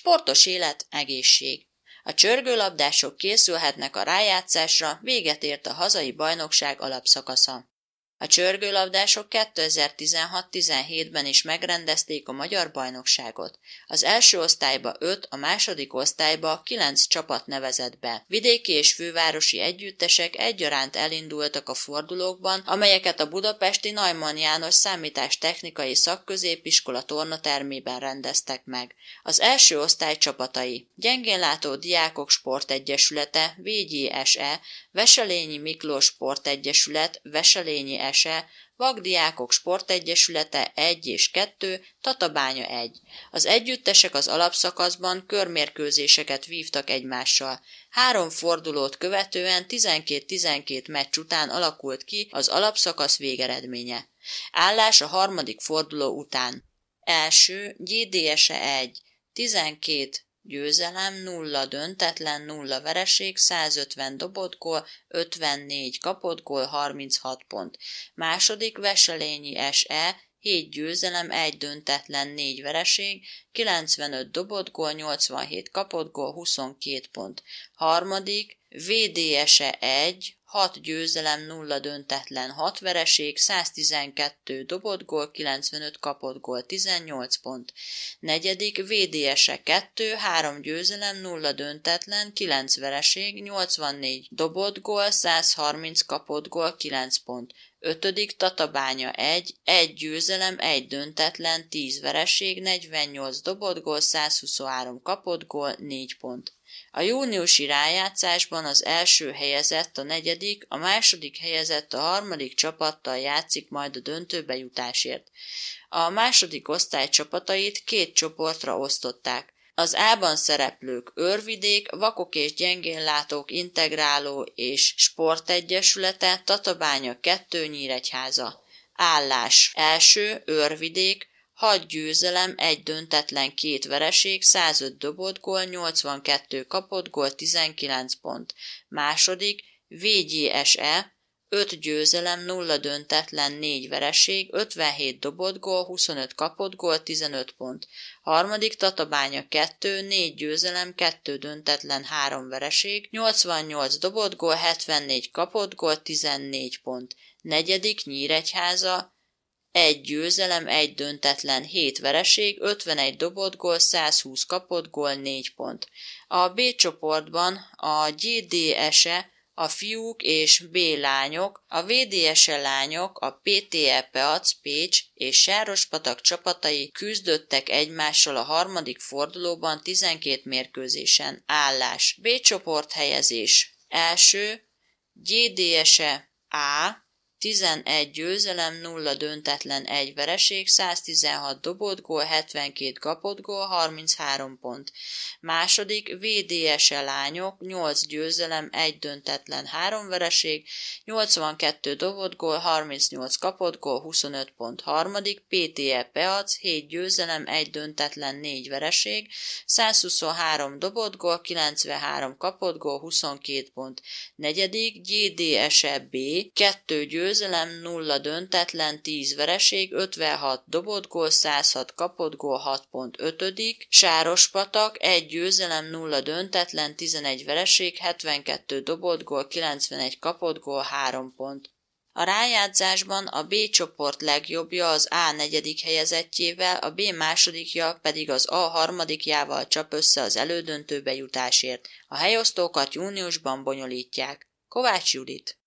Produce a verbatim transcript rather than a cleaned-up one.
Sportos élet, egészség. A csörgőlabdások készülhetnek a rájátszásra, véget ért a hazai bajnokság alapszakasza. A csörgőlabdások kétezer-tizenhat-tizenhétben is megrendezték a magyar bajnokságot. Az első osztályba öt, a második osztályba kilenc csapat nevezett be. Vidéki és fővárosi együttesek egyaránt elindultak a fordulókban, amelyeket a budapesti Neumann János Számítástechnikai Szakközépiskola tornatermében rendeztek meg. Az első osztály csapatai: Gyengénlátó Diákok Sportegyesülete, vé gé es e, Veselényi Miklós Sportegyesület, Veselényi es e, Vakdiákok Sportegyesülete egy és kettő, Tatabánya egy. Az együttesek az alapszakaszban körmérkőzéseket vívtak egymással. Három fordulót követően tizenkét-tizenkét meccs után alakult ki az alapszakasz végeredménye. Állás a harmadik forduló után. Első, gé dé es e egy, tizenkét győzelem, nulla döntetlen, nulla vereség, százötven dobott gól, ötvennégy kapott gól, harminchat pont. Második, Veselényi es e, hét győzelem, egy döntetlen, négy vereség, kilencvenöt dobott gól, nyolcvanhét kapott gól, huszonkét pont. Harmadik, vé dé es e egy, hat győzelem, nulla döntetlen, hat vereség, száztizenkettő dobott gól, kilencvenöt kapott gól, tizennyolc pont. Negyedik, vé dé es e kettő, három győzelem, nulla döntetlen, kilenc vereség, nyolcvannégy dobott gól, százharminc kapott gól, kilenc pont. Ötödik, Tatabánya egy, egy győzelem, egy döntetlen, tíz vereség, negyvennyolc dobott gól, százhuszonhárom kapott gól, négy pont. A júniusi rájátszásban az első helyezett a negyedik, a második helyezett a harmadik csapattal játszik majd a döntőbe jutásért. A második osztály csapatait két csoportra osztották. Az A-ban szereplők Őrvidék, Vakok és Gyengénlátók Integráló és Sportegyesülete, Tatabánya kettő, Nyíregyháza. Állás: első, Őrvidék, hat győzelem, egy döntetlen, két vereség, százöt dobott gól, nyolcvankettő kapott gól, tizenkilenc pont. Második, vé gé es e, öt győzelem, nulla döntetlen, négy vereség, ötvenhét dobott gól, huszonöt kapott gól, tizenöt pont. Harmadik, Tatabánya kettő, négy győzelem, kettő döntetlen, három vereség, nyolcvannyolc dobott gól, hetvennégy kapott gól, tizennégy pont. Negyedik, Nyíregyháza, egy győzelem, egy döntetlen, hét vereség, ötvenegy dobott gól, százhúsz kapott gól, négy pont. A B csoportban a gé dé es e, a fiúk és B lányok, a vé dé es e lányok, a pé té e Peac, Pécs és Sárospatak csapatai küzdöttek egymással a harmadik fordulóban tizenkét mérkőzésen. Állás: B csoport helyezés. Első, gé dé es e A, tizenegy győzelem, nulla döntetlen, egy vereség, száztizenhat dobott gól, hetvenkét kapott gól, harminchárom pont. Második, vé dé es e lányok, nyolc győzelem, egy döntetlen, három vereség, nyolcvankettő dobott gól, harmincnyolc kapott gól, huszonöt pont. Harmadik, pé té e Peac, hét győzelem, egy döntetlen, négy vereség, százhuszonhárom dobott gól, kilencvenhárom kapott gól, huszonkét pont. Negyedik, gé dé es e B, kettő győzelem, győzelem, nulla döntetlen, tíz vereség, ötvenhat dobott gól, százhat kapott gól, hat pont. Ötödik, Sárospatak, egy győzelem, nulla döntetlen, tizenegy vereség, hetvenkettő dobott gól, kilencvenegy kapott gól, három pont. A rájátszásban a B csoport legjobbja az A negyedik helyezettjével, a B másodikja pedig az A harmadikjával csap össze az elődöntőbe jutásért. A helyosztókat júniusban bonyolítják. Kovács Judit.